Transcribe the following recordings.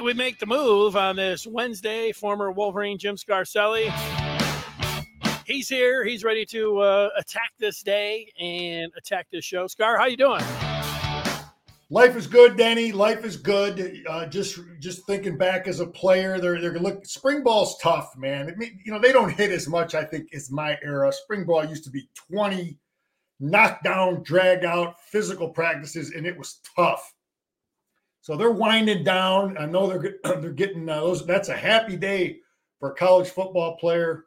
we make the move on this Wednesday. Former Wolverine Jim Scarcelli. He's here. He's ready to attack this day and attack this show. Scar, how you doing? Life is good, Danny. Life is good. Just thinking back as a player, they're gonna look. Spring ball's tough, man. They don't hit as much. I think as my era. Spring ball used to be 20 knockdown, drag out, physical practices, and it was tough. So they're winding down. I know they're getting those. That's a happy day for a college football player,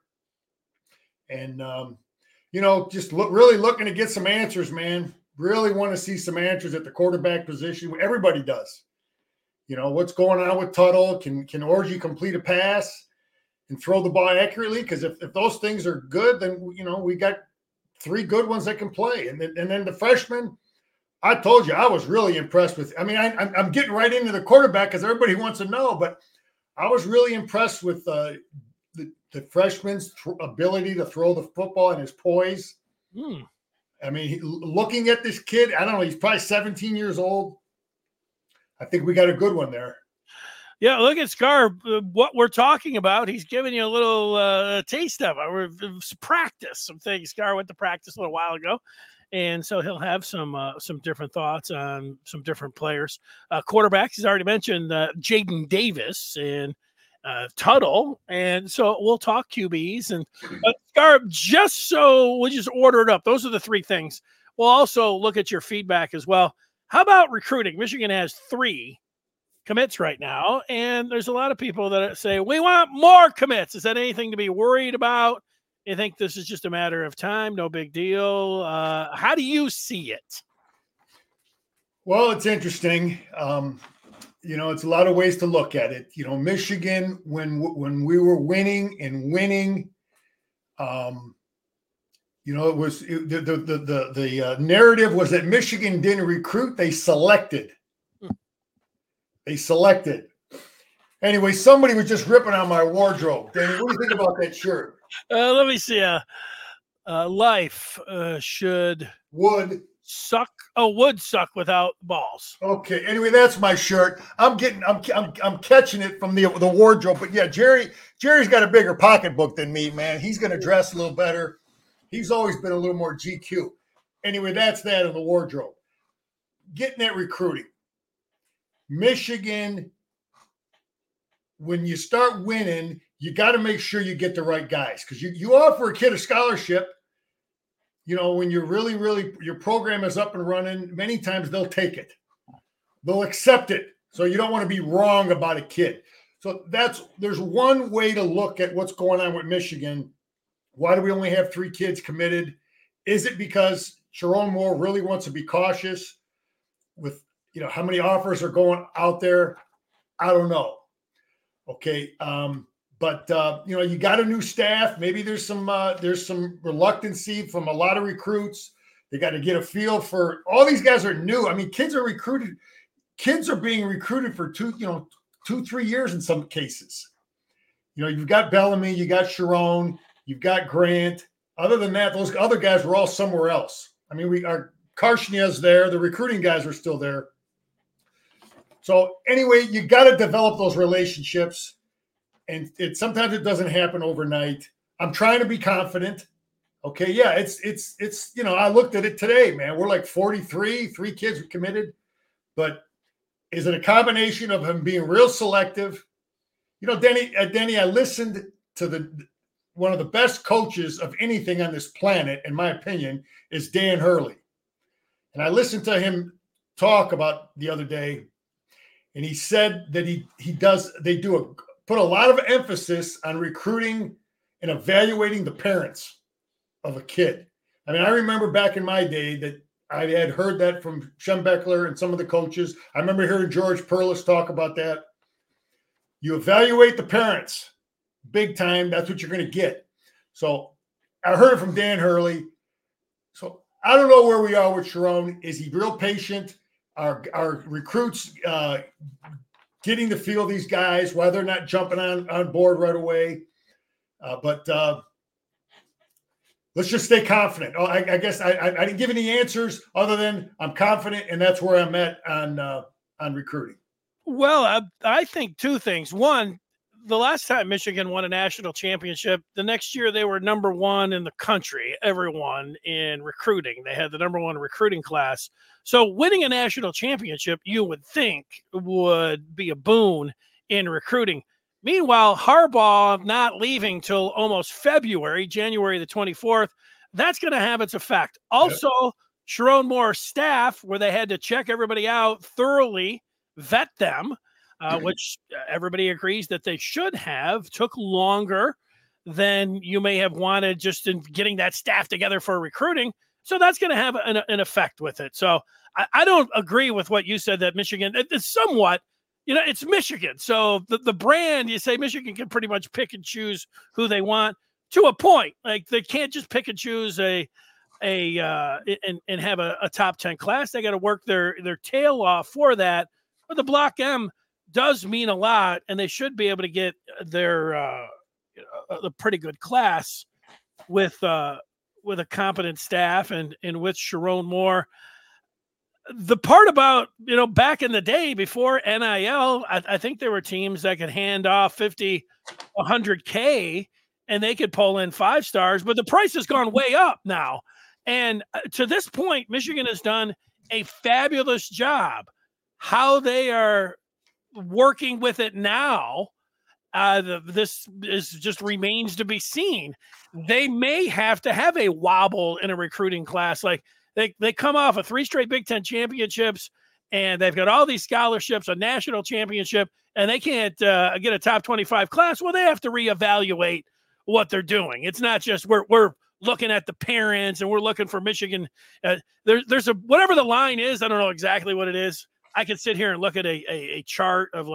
and just really looking to get some answers, man. Really want to see some answers at the quarterback position. Everybody does. What's going on with Tuttle? Can Orji complete a pass and throw the ball accurately? Because if those things are good, then we got three good ones that can play. And then the freshmen, I told you I was really impressed with. I mean, I'm getting right into the quarterback because everybody wants to know, but I was really impressed with the freshman's ability to throw the football and his poise. I mean, looking at this kid, I don't know, he's probably 17 years old. I think we got a good one there. Yeah, look at Scar. What we're talking about, he's giving you a little taste of it. We're practice some things. Scar went to practice a little while ago, and so he'll have some different thoughts on some different players. Quarterbacks, he's already mentioned Jaden Davis and Tuttle, and so we'll talk QBs and Scar. Just so we'll just order it up. Those are the three things. We'll also look at your feedback as well. How about recruiting? Michigan has 3 commits right now, and there's a lot of people that say we want more commits. Is that anything to be worried about? You think this is just a matter of time? No big deal. How do you see it? Well, it's interesting. It's a lot of ways to look at it. Michigan, when we were winning, it was the narrative was that Michigan didn't recruit; they selected. Anyway, somebody was just ripping on my wardrobe. Danny, what do you think about that shirt? Let me see. Life would suck without balls. Okay. Anyway, that's my shirt. I'm catching it from the wardrobe. But yeah, Jerry's got a bigger pocketbook than me, man. He's going to dress a little better. He's always been a little more GQ. Anyway, that's that in the wardrobe. Getting at recruiting. Michigan, when you start winning, you got to make sure you get the right guys because you offer a kid a scholarship. When you're really, your program is up and running, many times they'll take it. They'll accept it. So you don't want to be wrong about a kid. So there's one way to look at what's going on with Michigan. Why do we only have 3 kids committed? Is it because Sharon Moore really wants to be cautious with, how many offers are going out there? I don't know. Okay. But you got a new staff. Maybe there's some reluctancy from a lot of recruits. They got to get a feel for all these guys are new. I mean, kids are recruited. Kids are being recruited for 2-3 years in some cases. You've got Bellamy, you got Sharon, you've got Grant. Other than that, those other guys were all somewhere else. I mean, our Karshnia's there. The recruiting guys are still there. So anyway, you got to develop those relationships. And sometimes it doesn't happen overnight. I'm trying to be confident. Okay, yeah, it's I looked at it today, man. We're like 43, 3 kids are committed. But is it a combination of him being real selective? Danny, I listened to one of the best coaches of anything on this planet, in my opinion, is Dan Hurley. And I listened to him talk about the other day, and he said that they put a lot of emphasis on recruiting and evaluating the parents of a kid. I mean, I remember back in my day that I had heard that from Schembechler and some of the coaches. I remember hearing George Perlis talk about that. You evaluate the parents big time. That's what you're going to get. So I heard it from Dan Hurley. So I don't know where we are with Sharon. Is he real patient? Our recruits getting to feel these guys, why they're not jumping on board right away. But let's just stay confident. I guess I didn't give any answers other than I'm confident, and that's where I'm at on recruiting. Well, I think two things. One, the last time Michigan won a national championship, the next year they were number one in the country, everyone in recruiting. They had the number one recruiting class. So winning a national championship, you would think, would be a boon in recruiting. Meanwhile, Harbaugh not leaving till almost February, January the 24th, that's going to have its effect. Also, yep. Sherrone Moore's staff, where they had to check everybody out thoroughly, vet them, which everybody agrees that they should have, took longer than you may have wanted just in getting that staff together for recruiting. So that's going to have an effect with it. So I don't agree with what you said that Michigan, it's somewhat, it's Michigan. So the brand, you say Michigan can pretty much pick and choose who they want to a point. Like they can't just pick and choose and have a top 10 class. They got to work their tail off for that. But the Block M does mean a lot, and they should be able to get their a pretty good class with a competent staff and with Sherrone Moore. The part about, back in the day before NIL, I think there were teams that could hand off 50, 100K, and they could pull in 5 stars, but the price has gone way up now. And to this point, Michigan has done a fabulous job. How they are working with it now, this is just remains to be seen. They may have to have a wobble in a recruiting class. Like they come off of 3 straight Big Ten championships, and they've got all these scholarships, a national championship, and they can't get a top 25 class. Well, they have to reevaluate what they're doing. It's not just we're looking at the parents and we're looking for Michigan. There's a whatever the line is. I don't know exactly what it is. I could sit here and look at a chart of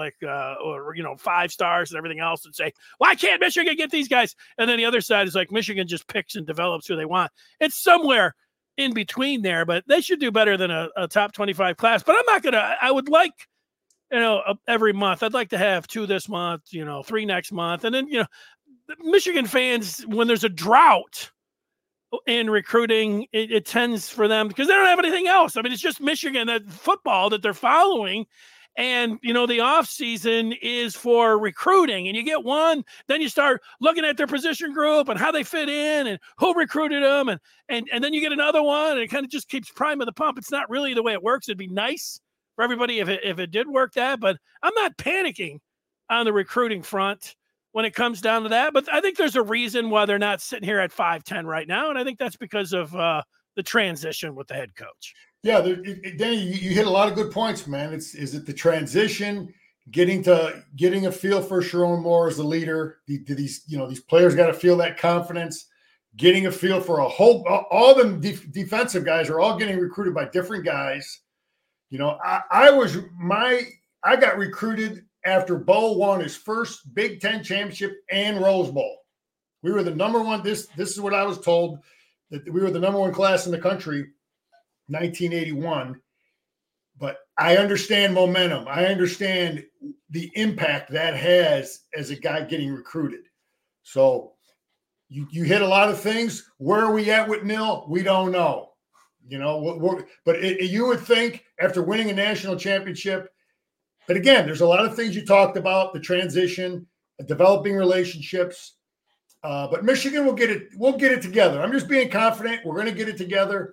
5 stars and everything else and say, why can't Michigan get these guys? And then the other side is like Michigan just picks and develops who they want. It's somewhere in between there, but they should do better than a top 25 class. But I'm not going to, I would like, every month, I'd like to have 2 this month, 3 next month. And then, Michigan fans, when there's a drought in recruiting, it tends for them because they don't have anything else. I mean, it's just Michigan football that they're following. And, the off season is for recruiting, and you get one, then you start looking at their position group and how they fit in and who recruited them. And then you get another one, and it kind of just keeps priming the pump. It's not really the way it works. It'd be nice for everybody if it did work that, but I'm not panicking on the recruiting front when it comes down to that. But I think there's a reason why they're not sitting here at 5-10 right now. And I think that's because of the transition with the head coach. Yeah, Danny, you hit a lot of good points, man. Is it the transition, getting a feel for Sherrone Moore as the leader? These players got to feel that confidence, getting a feel for all the defensive guys are all getting recruited by different guys. I got recruited after Bo won his first Big Ten championship and Rose Bowl. We were the number one. This is what I was told, that we were the number one class in the country, 1981. But I understand momentum. I understand the impact that has as a guy getting recruited. So you hit a lot of things. Where are we at with Nil? We don't know. But you would think after winning a national championship. But again, there's a lot of things you talked about, the transition, developing relationships. But Michigan will get it. We'll get it together. I'm just being confident. We're going to get it together.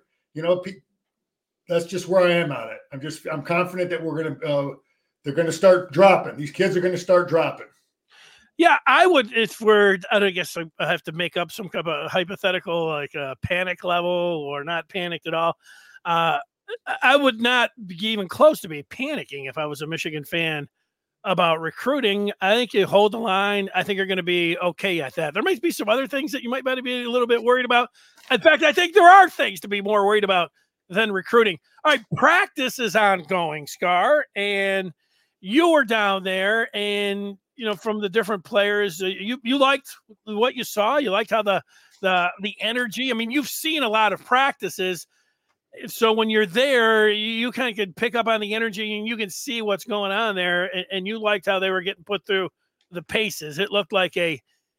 That's just where I am on it. I'm confident that they're going to start dropping. These kids are going to start dropping. Yeah, I guess I have to make up some kind of a hypothetical, like a panic level or not panicked at all. I would not be even close to be panicking if I was a Michigan fan about recruiting. I think you hold the line. I think you're going to be okay at that. There might be some other things that you might be a little bit worried about. In fact, I think there are things to be more worried about than recruiting. All right, practice is ongoing, Scar, and you were down there, and from the different players, you liked what you saw. You liked how the energy. I mean, you've seen a lot of practices. So when you're there, you kind of can pick up on the energy and you can see what's going on there. And you liked how they were getting put through the paces. It looked like a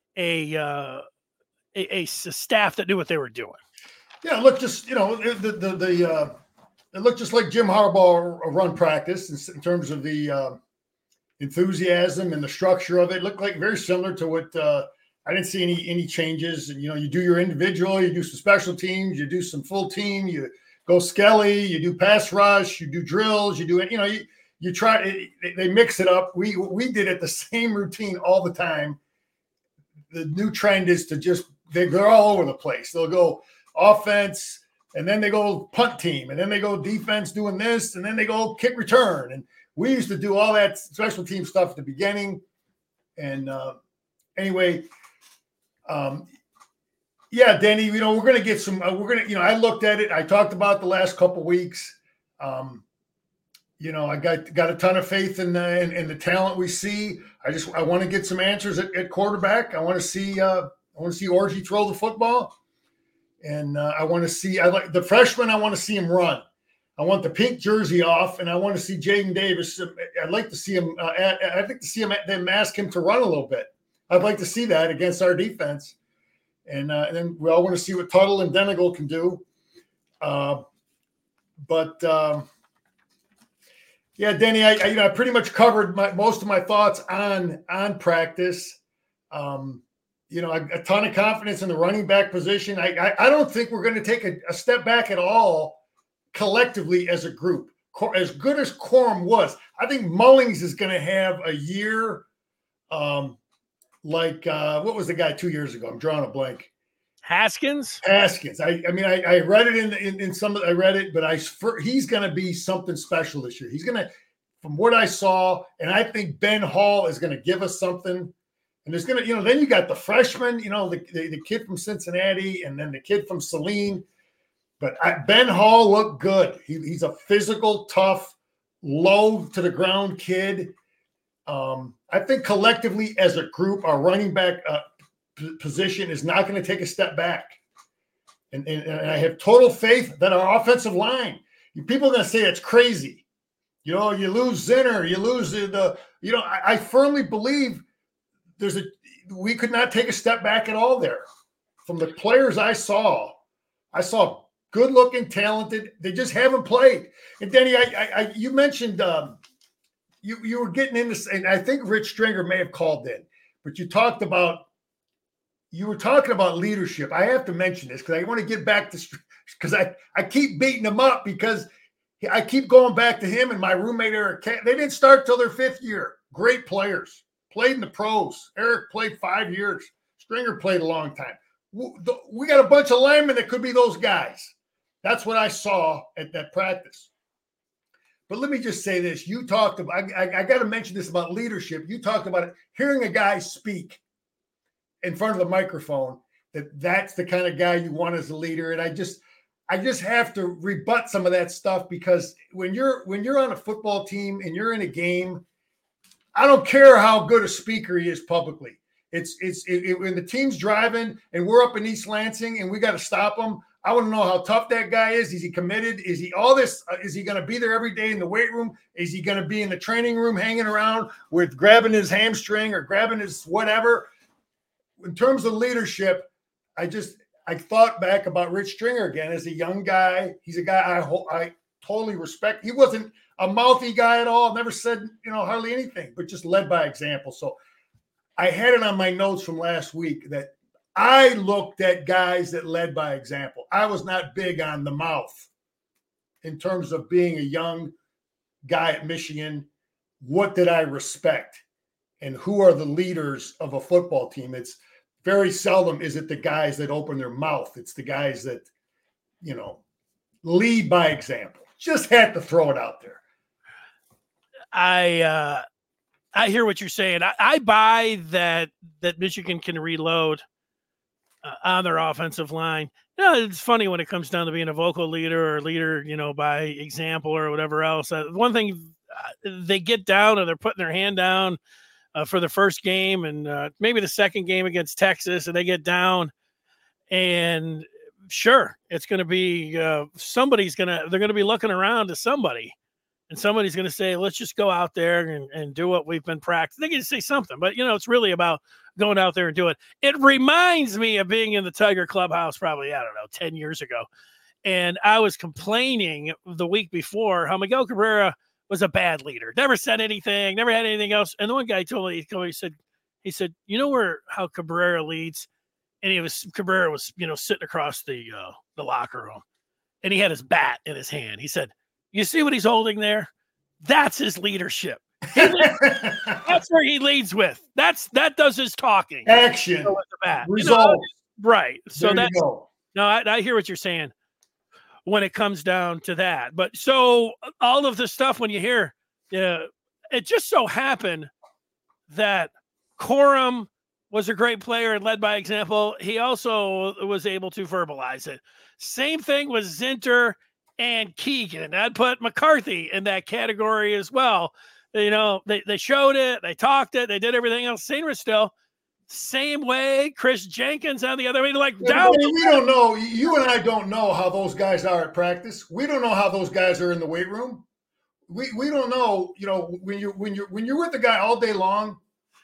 staff that knew what they were doing. Yeah, it looked just it looked just like Jim Harbaugh run practice in terms of the enthusiasm and the structure of it looked like very similar to what I didn't see any changes. And, you do your individual, you do some special teams, you do some full team, you go skelly, you do pass rush, you do drills, you do it, you try, they mix it up. We did it the same routine all the time. The new trend is to just, they're all over the place. They'll go offense, and then they go punt team, and then they go defense doing this, and then they go kick return. And we used to do all that special team stuff at the beginning. And anyway, yeah, Denny, we're going to get some, I looked at it. I talked about the last couple of weeks. I got a ton of faith in the talent we see. I want to get some answers at quarterback. I want to see Orji throw the football. And I like the freshman. I want to see him run. I want the pink jersey off, and I want to see Jaden Davis. I'd like to see him. I'd like to see him. Then ask him to run a little bit. I'd like to see that against our defense. And then we all want to see what Tuttle and Denegal can do. Yeah, Denny, I pretty much covered most of my thoughts on practice. A ton of confidence in the running back position. I don't think we're going to take a step back at all collectively as a group. As good as Corum was, I think Mullings is going to have a year what was the guy 2 years ago? I'm drawing a blank. Haskins. I read it in some. I read it, but he's going to be something special this year. He's going to, from what I saw, and I think Ben Hall is going to give us something. And there's going to, then you got the freshman, the kid from Cincinnati, and then the kid from Saline. But Ben Hall looked good. He's a physical, tough, low to the ground kid. I think collectively as a group, our running back position is not going to take a step back. And I have total faith that our offensive line, people are going to say it's crazy. You lose Zinner, you lose I firmly believe we could not take a step back at all there. From the players I saw good looking, talented. They just haven't played. And Denny, you mentioned you were getting into, and I think Rich Stringer may have called in, but you were talking about leadership. I have to mention this because I want to get back to, because I keep beating him up because I keep going back to him and my roommate Eric. They didn't start till their fifth year. Great players, played in the pros. Eric played 5 years. Stringer played a long time. We got a bunch of linemen that could be those guys. That's what I saw at that practice. But let me just say this. You talked about, I got to mention this about leadership. You talked about it, hearing a guy speak in front of the microphone, that's the kind of guy you want as a leader. And I just have to rebut some of that stuff, because when you're on a football team and you're in a game, I don't care how good a speaker he is publicly. When the team's driving and we're up in East Lansing and we got to stop them, I want to know how tough that guy is. Is he committed? Is he all this? Is he going to be there every day in the weight room? Is he going to be in the training room hanging around with grabbing his hamstring or grabbing his whatever? In terms of leadership, I thought back about Rich Stringer again as a young guy. He's a guy I totally respect. He wasn't a mouthy guy at all. Never said, hardly anything, but just led by example. So I had it on my notes from last week that I looked at guys that led by example. I was not big on the mouth in terms of being a young guy at Michigan. What did I respect? And who are the leaders of a football team? It's very seldom is it the guys that open their mouth. It's the guys that, lead by example. Just had to throw it out there. I hear what you're saying. I buy that Michigan can reload on their offensive line. It's funny when it comes down to being a vocal leader or leader, by example or whatever else. One thing, they get down and they're putting their hand down for the first game and maybe the second game against Texas, and they get down, and sure, it's going to be they're going to be looking around to somebody. And somebody's going to say, let's just go out there and do what we've been practicing. They can say something, but, it's really about going out there and do it. It reminds me of being in the Tiger Clubhouse probably, 10 years ago. And I was complaining the week before how Miguel Cabrera was a bad leader. Never said anything, never had anything else. And the one guy told me, he said, you know how Cabrera leads? And Cabrera was, sitting across the locker room, and he had his bat in his hand. He said, you see what he's holding there? That's his leadership. That's where he leads with. That does his talking. Action. With the bat. Results. Right. So I hear what you're saying when it comes down to that. But so all of the stuff when you hear, it just so happened that Corum was a great player and led by example. He also was able to verbalize it. Same thing with Zinter and Keegan. I'd put McCarthy in that category as well. They showed it, they talked it, they did everything else. Sainristil still same way. Chris Jenkins on the other way, down. We don't know. You and I don't know how those guys are at practice. We don't know how those guys are in the weight room. We don't know. When you're with the guy all day long,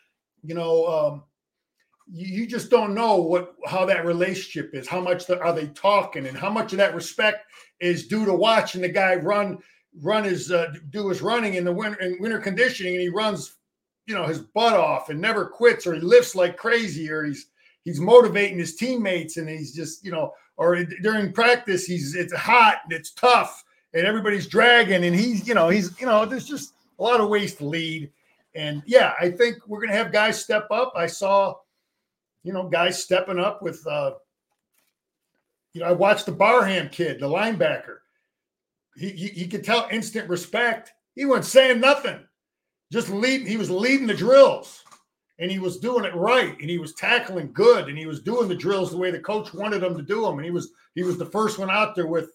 you just don't know how that relationship is. How much are they talking, and how much of that respect is due to watching the guy do his running in winter conditioning, and he runs, his butt off and never quits, or he lifts like crazy, or he's motivating his teammates, and he's just, or during practice it's hot and it's tough and everybody's dragging, and there's just a lot of ways to lead. And yeah, I think we're going to have guys step up. I saw, guys stepping up with, I watched the Barham kid, the linebacker. He could tell instant respect. He wasn't saying nothing, just leading. He was leading the drills, and he was doing it right, and he was tackling good, and he was doing the drills the way the coach wanted him to do them. And he was the first one out there with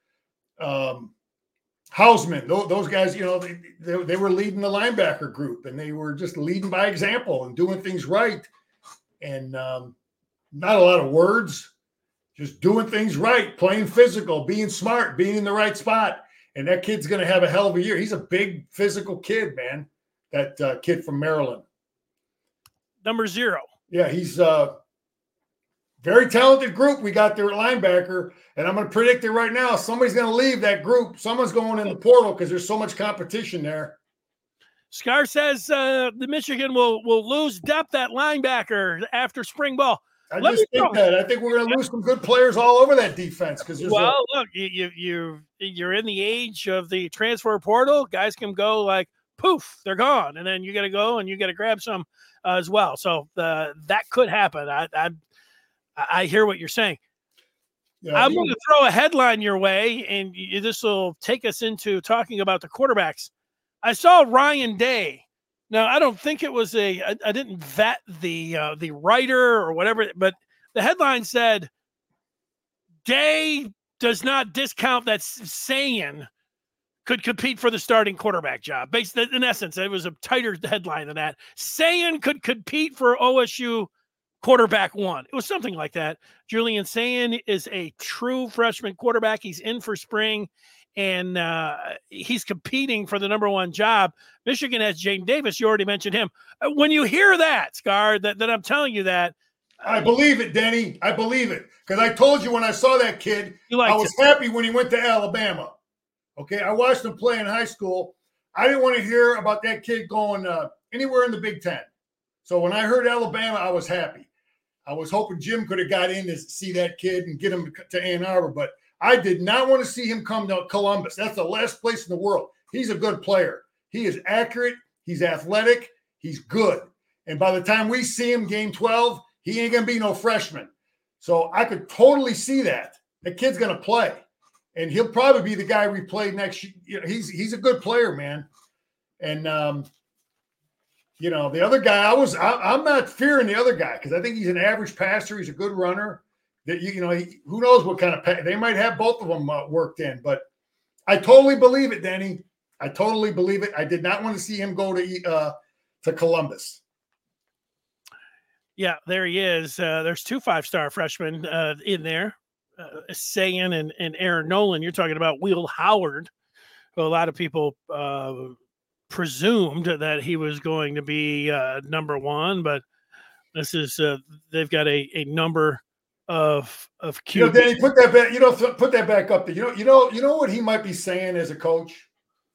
Hausman. Those guys, they were leading the linebacker group, and they were just leading by example and doing things right, and not a lot of words. Just doing things right, playing physical, being smart, being in the right spot. And that kid's going to have a hell of a year. He's a big physical kid, man, that kid from Maryland. Number 0. Yeah, he's a very talented group we got there at linebacker. And I'm going to predict it right now. Somebody's going to leave that group. Someone's going in the portal because there's so much competition there. Scar says the Michigan will lose depth at linebacker after spring ball. I think we're going to lose some good players all over that defense look, you're in the age of the transfer portal. Guys can go poof, they're gone, and then you got to go and you got to grab some as well. So that could happen. I hear what you're saying. Yeah, I'm going to throw a headline your way, and this will take us into talking about the quarterbacks. I saw Ryan Day. Now, I don't think it was I didn't vet the writer or whatever, but the headline said, Day does not discount that Sayan could compete for the starting quarterback job. In essence, it was a tighter headline than that. Sayan could compete for OSU quarterback 1. It was something like that. Julian Sayan is a true freshman quarterback. He's in for spring, and he's competing for the number 1 job. Michigan has Jaden Davis. You already mentioned him. When you hear that, Scar, that I'm telling you that. I believe it, Denny. I believe it. Because I told you when I saw that kid, I was happy when he went to Alabama. Okay, I watched him play in high school. I didn't want to hear about that kid going anywhere in the Big Ten. So when I heard Alabama, I was happy. I was hoping Jim could have got in to see that kid and get him to Ann Arbor, but I did not want to see him come to Columbus. That's the last place in the world. He's a good player. He is accurate. He's athletic. He's good. And by the time we see him game 12, he ain't going to be no freshman. So I could totally see that. The kid's going to play. And he'll probably be the guy we play next year. He's a good player, man. And, the other guy, I'm not fearing the other guy because I think he's an average passer. He's a good runner. That who knows what kind of they might have both of them worked in, but I totally believe it, Danny. I totally believe it. I did not want to see him go to Columbus. Yeah, there he is. There's 2 5-star freshmen in there, Sayan and Aaron Nolan. You're talking about Will Howard, who a lot of people presumed that he was going to be number 1, but this is they've got a number of QB. Danny, put that back. Put that back up there. You know what he might be saying as a coach.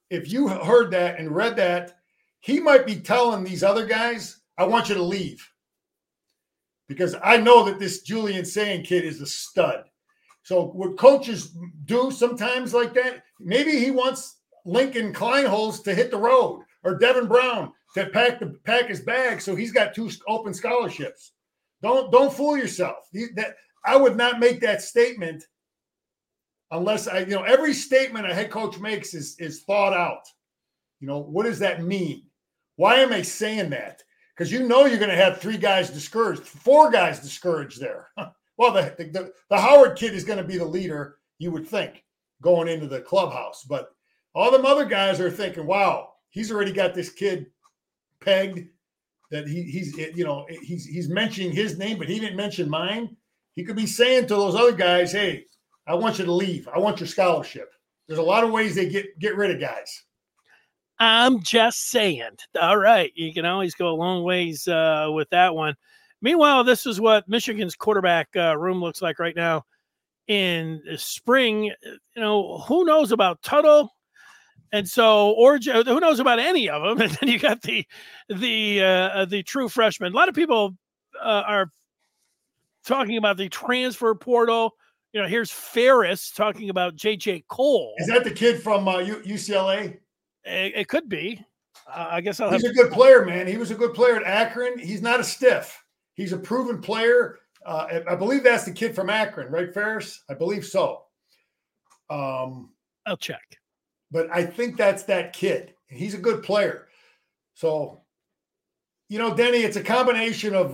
if you heard that and read that, he might be telling these other guys, I want you to leave. Because I know that this Julian Sayin kid is a stud. So what coaches do sometimes like that, maybe he wants Lincoln Kleinholz to hit the road or Devin Brown to pack his bag so he's got 2 open scholarships. Don't fool yourself. I would not make that statement unless every statement a head coach makes is thought out. What does that mean? Why am I saying that? Because you're going to have 3 guys discouraged, 4 guys discouraged there. Well, the Howard kid is going to be the leader, you would think, going into the clubhouse. But all them other guys are thinking, wow, he's already got this kid pegged that he's mentioning his name, but he didn't mention mine. He could be saying to those other guys, hey, I want you to leave. I want your scholarship. There's a lot of ways they get rid of guys. I'm just saying. All right. You can always go a long ways with that one. Meanwhile, this is what Michigan's quarterback room looks like right now in spring. Who knows about Tuttle? And so, or who knows about any of them? And then you got the true freshman. A lot of people are talking about the transfer portal. Here's Ferris talking about J.J. Cole. Is that the kid from UCLA? It could be. I guess he's a good player, man. He was a good player at Akron. He's not a stiff. He's a proven player. I believe that's the kid from Akron, right, Ferris? I believe so. I'll check. But I think that's that kid. He's a good player. So, Denny, it's a combination of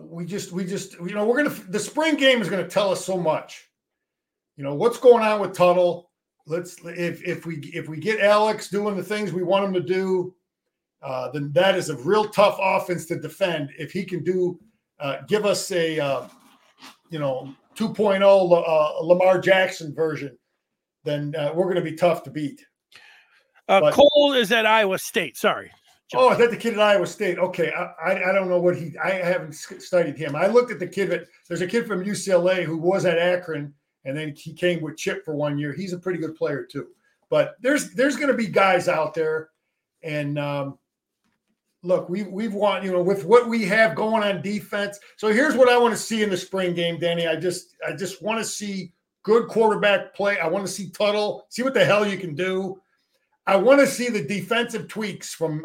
the spring game is going to tell us so much. What's going on with Tuttle. If we get Alex doing the things we want him to do, then that is a real tough offense to defend. If he can give us a 2.0 Lamar Jackson version, then we're going to be tough to beat. Cole is at Iowa State. Sorry. Oh, is that the kid at Iowa State? Okay, I don't know what I haven't studied him. I looked at the kid. There's a kid from UCLA who was at Akron, and then he came with Chip for 1 year. He's a pretty good player too. But there's going to be guys out there, and look, we've won, with what we have going on defense. So here's what I want to see in the spring game, Danny. I just want to see good quarterback play. I want to see Tuttle, see what the hell you can do. I want to see the defensive tweaks from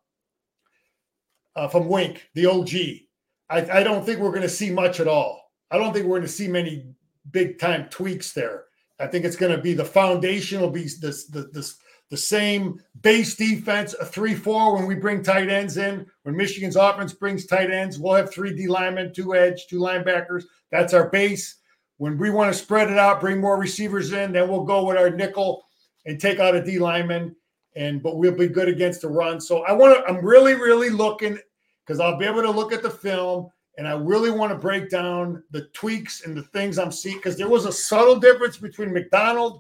Wink, the OG. I don't think we're going to see much at all. I don't think we're going to see many big-time tweaks there. I think it's going to be the foundation will be the same base defense, a 3-4 when we bring tight ends in. When Michigan's offense brings tight ends, we'll have 3 D linemen, 2 edge, 2 linebackers. That's our base. When we want to spread it out, bring more receivers in, then we'll go with our nickel and take out a D lineman, but we'll be good against the run. So I'm really, really looking, because I'll be able to look at the film, and I really want to break down the tweaks and the things I'm seeing, because there was a subtle difference between McDonald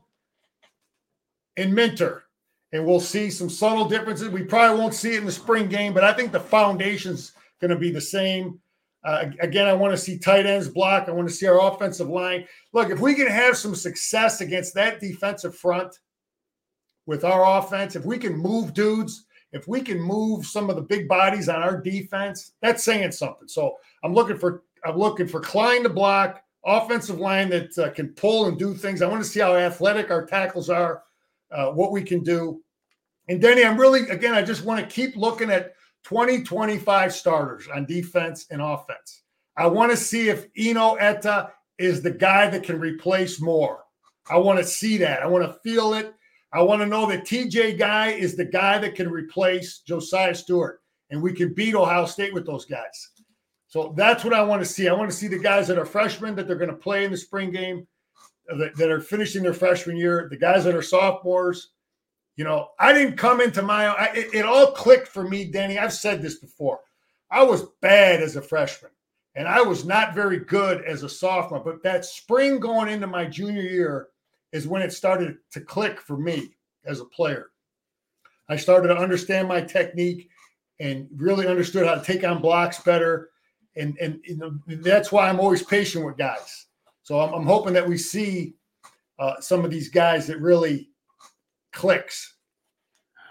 and Minter, and we'll see some subtle differences. We probably won't see it in the spring game, but I think the foundation's going to be the same. Again, I want to see tight ends block. I want to see our offensive line. Look, if we can have some success against that defensive front with our offense, if we can move dudes, if we can move some of the big bodies on our defense, that's saying something. So I'm looking for Klein to block, offensive line that can pull and do things. I want to see how athletic our tackles are, what we can do. And Denny, I just want to keep looking at 2025 starters on defense and offense. I want to see if Eno Etta is the guy that can replace Moore. I want to see that. I want to feel it. I want to know that TJ Guy is the guy that can replace Josiah Stewart, and we can beat Ohio State with those guys. So that's what I want to see. I want to see the guys that are freshmen that they're going to play in the spring game, that are finishing their freshman year, the guys that are sophomores. I didn't come into it all clicked for me, Danny. I've said this before. I was bad as a freshman, and I was not very good as a sophomore. But that spring going into my junior year is when it started to click for me as a player. I started to understand my technique and really understood how to take on blocks better. And that's why I'm always patient with guys. So I'm hoping that we see some of these guys that really clicks.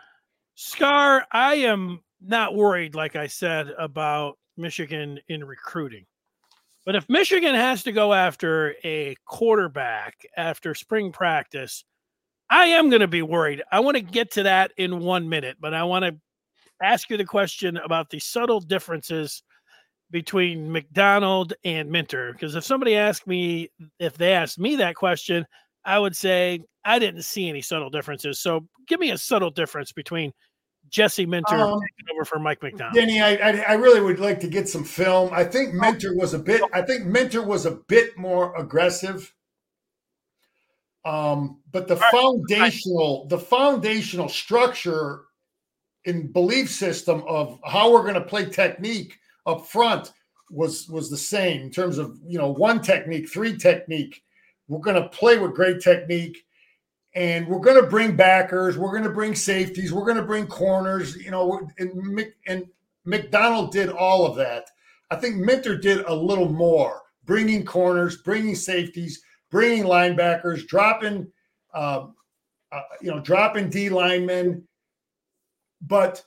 Scar, I am not worried, like I said, about Michigan in recruiting. But if Michigan has to go after a quarterback after spring practice, I am going to be worried. I want to get to that in 1 minute, but I want to ask you the question about the subtle differences between McDonald and Minter. Because if they asked me that question, I would say I didn't see any subtle differences. So give me a subtle difference between Jesse Minter taking over for Mike McDonald. Denny, I really would like to get some film. I think Minter was a bit more aggressive. But the foundational structure and belief system of how we're going to play technique up front was the same in terms of, one technique, three technique. We're going to play with great technique, and we're going to bring backers. We're going to bring safeties. We're going to bring corners, and McDonald did all of that. I think Minter did a little more, bringing corners, bringing safeties, bringing linebackers, dropping D linemen. But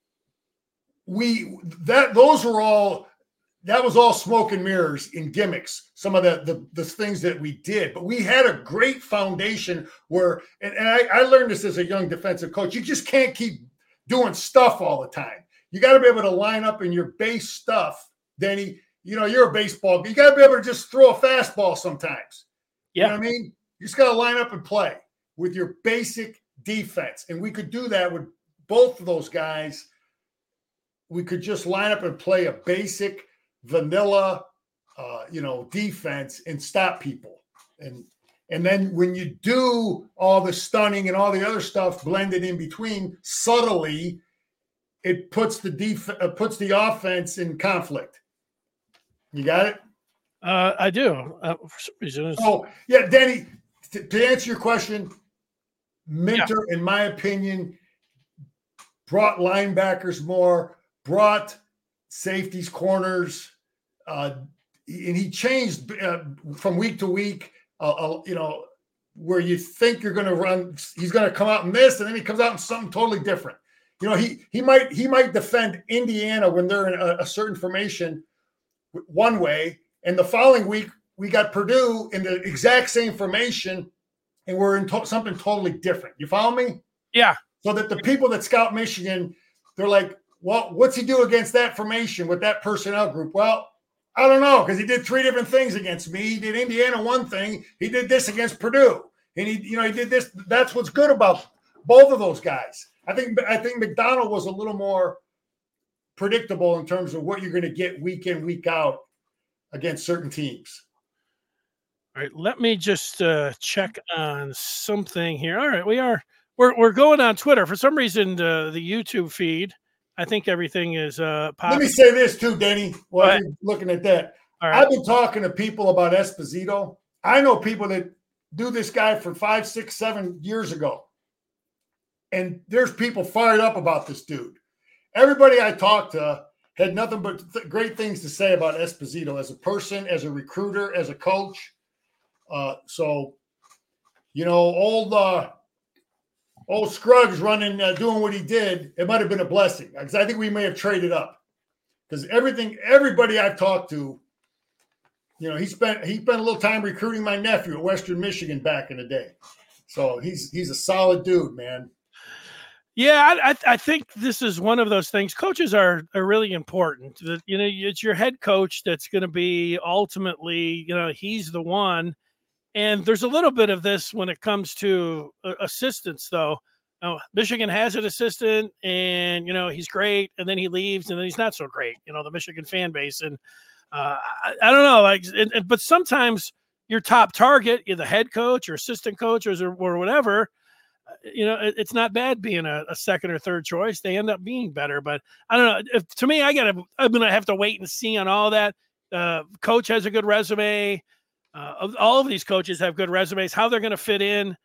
that was all smoke and mirrors and gimmicks, some of the things that we did. But we had a great foundation where, and I learned this as a young defensive coach, you just can't keep doing stuff all the time. You got to be able to line up in your base stuff. Denny, you're a baseball. You got to be able to just throw a fastball sometimes. Yeah. You know what I mean? You just got to line up and play with your basic defense. And we could do that with both of those guys. We could just line up and play a basic vanilla, defense and stop people. And then when you do all the stunning and all the other stuff blended in between subtly, it puts the offense in conflict. You got it? I do. For some reason. Oh, yeah, Danny, to answer your question, Minter, in my opinion, brought linebackers more, brought safeties, corners, and he changed from week to week, where you think you're going to run, he's going to come out in this, and then he comes out in something totally different. He might defend Indiana when they're in a certain formation one way, and the following week we got Purdue in the exact same formation, and we're in something totally different. You follow me? Yeah. So that the people that scout Michigan, they're like, well, what's he do against that formation with that personnel group? Well, I don't know, because he did three different things against me. He did Indiana one thing. He did this against Purdue, and he did this. That's what's good about both of those guys. I think McDonald was a little more predictable in terms of what you're going to get week in, week out against certain teams. All right, let me just check on something here. All right, we're going on Twitter. For some reason, the YouTube feed, I think everything is popping. Let me say this too, Denny, while you're looking at that. All right. I've been talking to people about Esposito. I know people that do this guy for 5, 6, 7 years ago. And there's people fired up about this dude. Everybody I talked to had nothing but great things to say about Esposito as a person, as a recruiter, as a coach. Old Scruggs doing what he did, it might have been a blessing, because I think we may have traded up. Because everybody I've talked to, he spent a little time recruiting my nephew at Western Michigan back in the day. So he's a solid dude, man. Yeah, I think this is one of those things. Coaches are really important. It's your head coach that's going to be ultimately, he's the one. And there's a little bit of this when it comes to assistants, though. Michigan has an assistant, and he's great, and then he leaves, and then he's not so great. The Michigan fan base, and I don't know, but sometimes your top target, you're the head coach or assistant coach or whatever. It's not bad being a second or third choice. They end up being better, but I don't know. To me, I'm gonna have to wait and see on all that. Coach has a good resume. All of these coaches have good resumes. How they're going to fit in,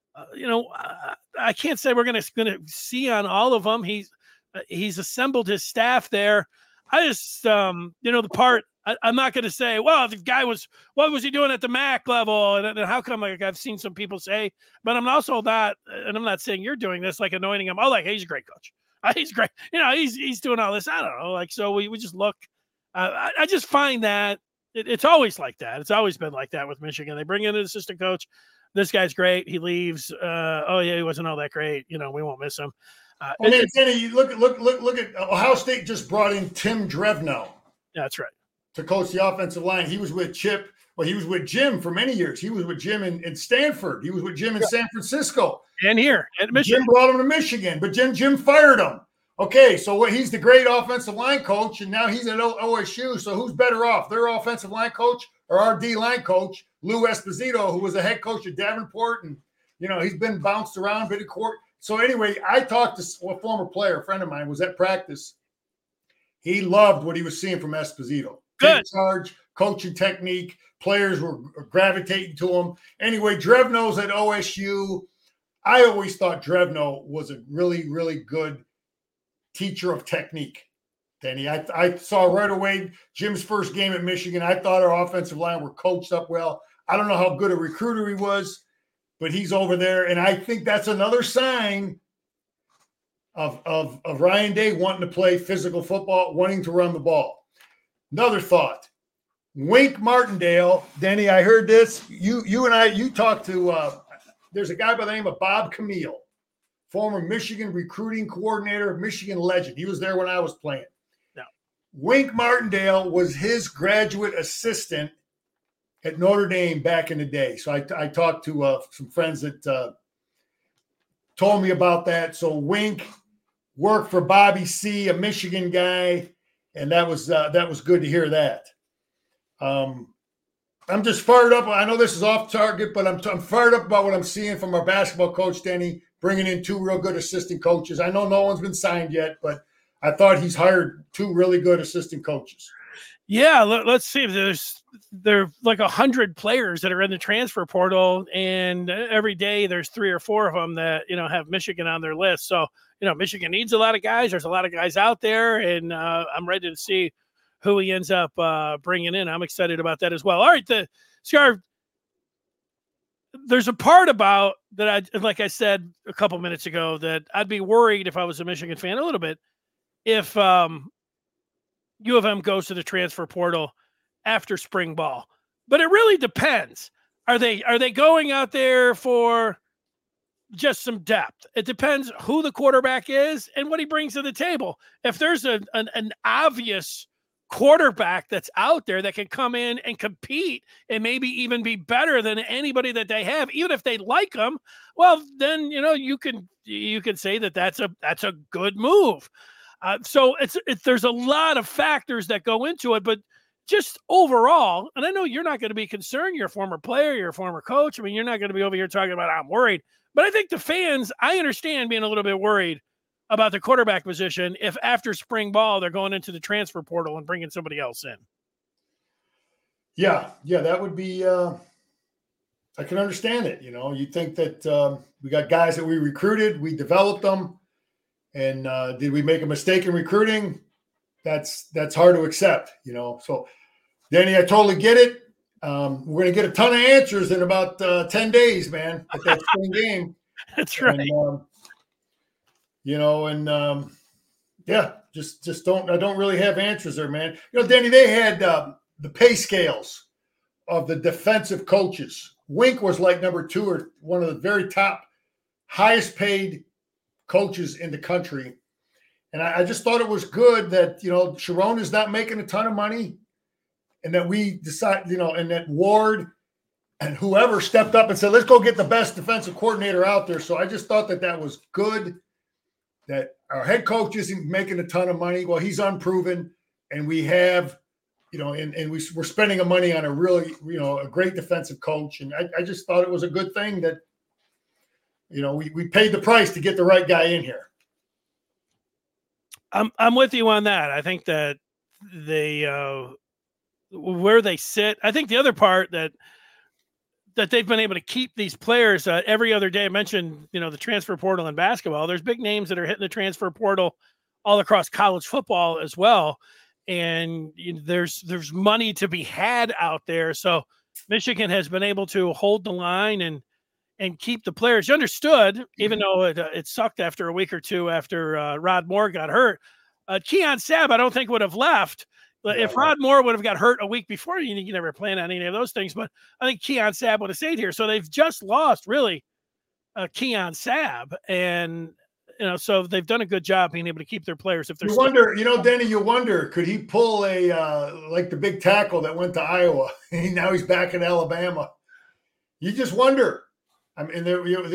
I can't say we're going to see on all of them. He's assembled his staff there. I just, the part I'm not going to say, well, the guy what was he doing at the MAC level? And how come, like I've seen some people say, but I'm also not, and I'm not saying you're doing this, like anointing him. Oh, like, hey, he's a great coach. He's great. He's doing all this. I don't know. Like, so we just look. I just find that it's always like that. It's always been like that with Michigan. They bring in an assistant coach. This guy's great. He leaves. Oh yeah, he wasn't all that great. We won't miss him. Denny, you look at Ohio State just brought in Tim Drevno. That's right. To coach the offensive line. He was with Chip. Well, he was with Jim for many years. He was with Jim in Stanford. He was with Jim in San Francisco. And here at Michigan. Jim brought him to Michigan, but Jim fired him. Okay, so he's the great offensive line coach, and now he's at OSU. So who's better off, their offensive line coach or our D line coach, Lou Esposito, who was a head coach at Davenport, and he's been bounced around, been in court. So anyway, I talked to a former player, a friend of mine, was at practice. He loved what he was seeing from Esposito. Good charge, coaching technique. Players were gravitating to him. Anyway, Drevno's at OSU. I always thought Drevno was a really, really good teacher of technique, Danny. I saw right away Jim's first game at Michigan. I thought our offensive line were coached up well. I don't know how good a recruiter he was, but he's over there. And I think that's another sign of Ryan Day wanting to play physical football, wanting to run the ball. Another thought. Wink Martindale, Danny, I heard this. You and I talked to there's a guy by the name of Bob Camille, former Michigan recruiting coordinator, Michigan legend. He was there when I was playing. No. Wink Martindale was his graduate assistant at Notre Dame back in the day. So I talked to some friends that told me about that. So Wink worked for Bobby C., a Michigan guy, and that was good to hear that. I'm just fired up. I know this is off target, but I'm fired up about what I'm seeing from our basketball coach, Denny, bringing in two real good assistant coaches. I know no one's been signed yet, but I thought he's hired two really good assistant coaches. Yeah, let's see. There are like 100 players that are in the transfer portal, and every day there's 3 or 4 of them that have Michigan on their list. So Michigan needs a lot of guys. There's a lot of guys out there, and I'm ready to see who he ends up bringing in. I'm excited about that as well. All right, Scar, there's a part about that, like I said a couple minutes ago, that I'd be worried if I was a Michigan fan a little bit if U of M goes to the transfer portal after spring ball. But it really depends. Are they going out there for just some depth? It depends who the quarterback is and what he brings to the table. If there's an obvious quarterback that's out there that can come in and compete and maybe even be better than anybody that they have, even if they like them, well, then you can say that's a good move. So there's a lot of factors that go into it, but just overall, and I know you're not going to be concerned. You're a former player, you're a former coach. I mean, you're not going to be over here talking about I'm worried, but I think the fans, I understand being a little bit worried about the quarterback position if after spring ball they're going into the transfer portal and bringing somebody else in. Yeah, that would be I can understand it. You think that we got guys that we recruited, we developed them, and did we make a mistake in recruiting? That's hard to accept, So, Danny, I totally get it. We're going to get a ton of answers in about 10 days, man, at that spring game. That's right. And, just I don't really have answers there, man. Danny, they had the pay scales of the defensive coaches. Wink was like number 2 or one of the very top, highest paid coaches in the country. And I just thought it was good that, Sharon is not making a ton of money, and that we decide, and that Ward and whoever stepped up and said, let's go get the best defensive coordinator out there. So I just thought that was good, that our head coach isn't making a ton of money. Well, he's unproven, and we have, and we're spending the money on a really, a great defensive coach. And I just thought it was a good thing that, we paid the price to get the right guy in here. I'm with you on that. I think that they where they sit. I think the other part that they've been able to keep these players every other day. I mentioned the transfer portal in basketball. There's big names that are hitting the transfer portal all across college football as well, and there's money to be had out there. So Michigan has been able to hold the line and and keep the players. You understood, even though it sucked after a week or two after Rod Moore got hurt. Keon Sabb, I don't think would have left. If Rod Moore would have got hurt a week before, you never plan on any of those things. But I think Keon Sabb would have stayed here. So they've just lost, really, Keon Sabb. And, so they've done a good job being able to keep their players. If they're Denny, you wonder, could he pull like the big tackle that went to Iowa? And now he's back in Alabama. You just wonder. I mean,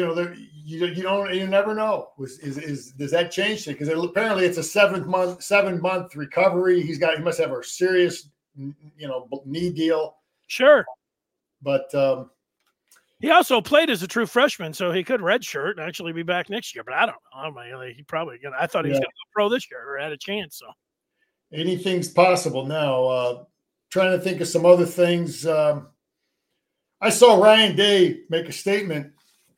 you never know. Does that change things? Because apparently it's a 7-month recovery. He must have a serious, knee deal. Sure, but he also played as a true freshman, so he could redshirt and actually be back next year. But I don't know. He probably gonna. I thought he was going to go pro this year or had a chance. So anything's possible now. Trying to think of some other things. I saw Ryan Day make a statement.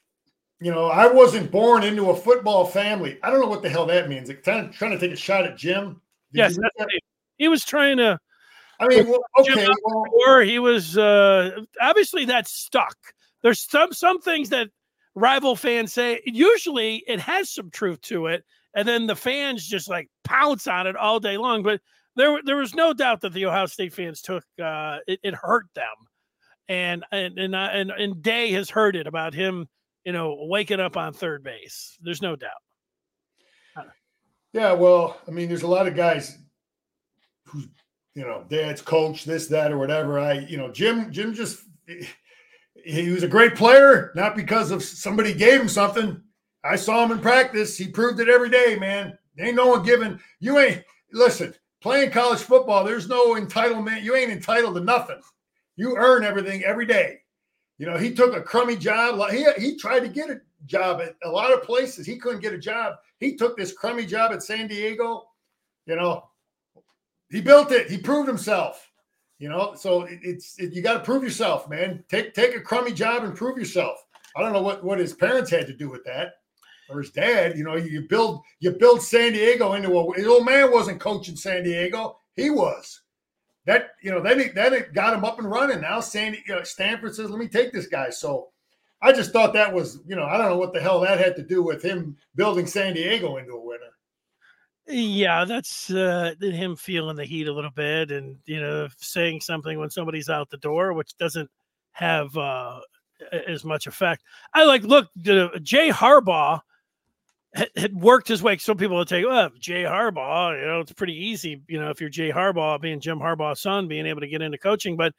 I wasn't born into a football family. I don't know what the hell that means. Trying to take a shot at Jim. Yes, he was trying to. I mean, okay. Or he was obviously that stuck. There's some things that rival fans say. Usually, it has some truth to it, and then the fans just like pounce on it all day long. But there was no doubt that the Ohio State fans took it hurt them. And Day has heard it about him, waking up on third base. There's no doubt. Yeah, well, I mean, there's a lot of guys who, dad's coach, this, that, or whatever. Jim just, he was a great player, not because of somebody gave him something. I saw him in practice. He proved it every day, man. Ain't no one giving. Listen, playing college football, there's no entitlement. You ain't entitled to nothing. You earn everything every day. He took a crummy job. He tried to get a job at a lot of places. He couldn't get a job. He took this crummy job at San Diego. He built it. He proved himself. So you got to prove yourself, man. Take a crummy job and prove yourself. I don't know what his parents had to do with that, or his dad. You build San Diego into his old man wasn't coaching San Diego. He was. That it got him up and running. Now Stanford says, "Let me take this guy." So I just thought that was, I don't know what the hell that had to do with him building San Diego into a winner. Yeah, that's him feeling the heat a little bit, and saying something when somebody's out the door, which doesn't have as much effect. Jay Harbaugh had worked his way. Some people would say, well, Jay Harbaugh, it's pretty easy, if you're Jay Harbaugh, being Jim Harbaugh's son, being able to get into coaching. But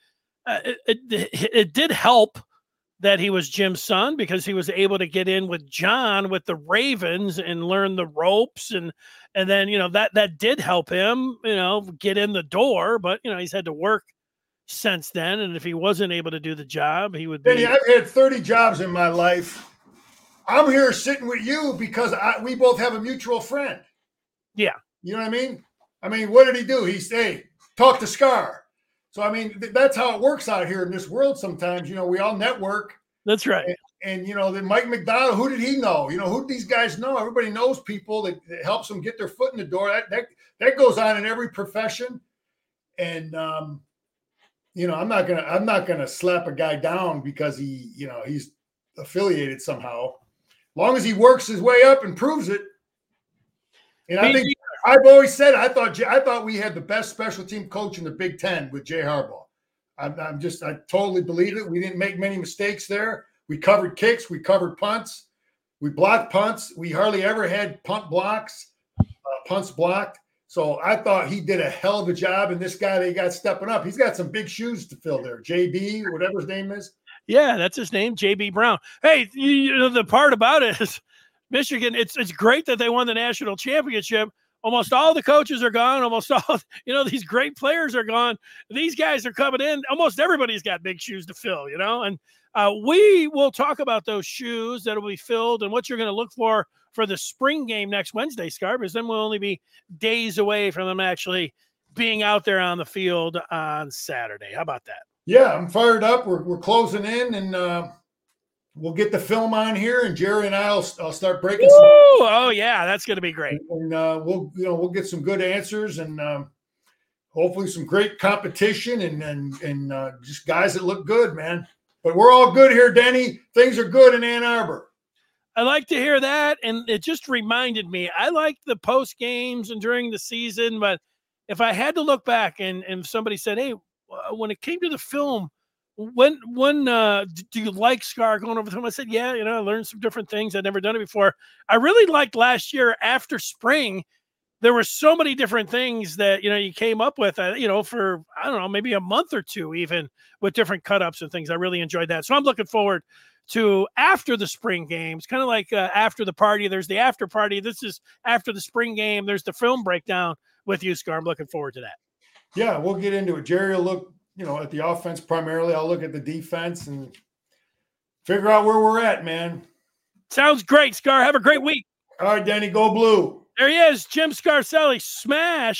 it did help that he was Jim's son, because he was able to get in with John with the Ravens and learn the ropes. And then, that did help him, get in the door. But, he's had to work since then. And if he wasn't able to do the job, he would be. Benny, I've had 30 jobs in my life. I'm here sitting with you because we both have a mutual friend. Yeah. You know what I mean? I mean, what did he do? He said, talk to Scar. So, I mean, that's how it works out here in this world sometimes. We all network. That's right. And then Mike McDonald, who did he know? Who these guys know? Everybody knows people that helps them get their foot in the door. That goes on in every profession. And, I'm not gonna slap a guy down because he's affiliated somehow. Long as he works his way up and proves it. And I think I've always said I thought we had the best special team coach in the Big Ten with Jay Harbaugh. I totally believe it. We didn't make many mistakes there. We covered kicks, we covered punts, we blocked punts. We hardly ever had punts blocked. So I thought he did a hell of a job. And this guy they got stepping up, he's got some big shoes to fill there. JB, whatever his name is. Yeah, that's his name, J.B. Brown. Hey, the part about it is Michigan, it's great that they won the national championship. Almost all the coaches are gone. Almost all, these great players are gone. These guys are coming in. Almost everybody's got big shoes to fill, and we will talk about those shoes that will be filled and what you're going to look for the spring game next Wednesday, Scar, because then we'll only be days away from them actually being out there on the field on Saturday. How about that? Yeah, I'm fired up. We're closing in, and we'll get the film on here, and Jerry and I'll start breaking. Oh yeah, that's going to be great. And we'll get some good answers, and hopefully some great competition, and just guys that look good, man. But we're all good here, Denny. Things are good in Ann Arbor. I like to hear that, and it just reminded me. I like the post games and during the season, but if I had to look back and somebody said, "Hey, when it came to the film, when do you like Scar going over the film?" I said, "Yeah, I learned some different things. I'd never done it before." I really liked last year after spring. There were so many different things that you came up with, for I don't know, maybe a month or two, even with different cut ups and things. I really enjoyed that, so I'm looking forward to after the spring games, kind of like after the party. There's the after party. This is after the spring game. There's the film breakdown with you, Scar. I'm looking forward to that. Yeah, we'll get into it. Jerry will look, at the offense primarily. I'll look at the defense and figure out where we're at, man. Sounds great, Scar. Have a great week. All right, Danny, go blue. There he is, Jim Scarcelli. Smash.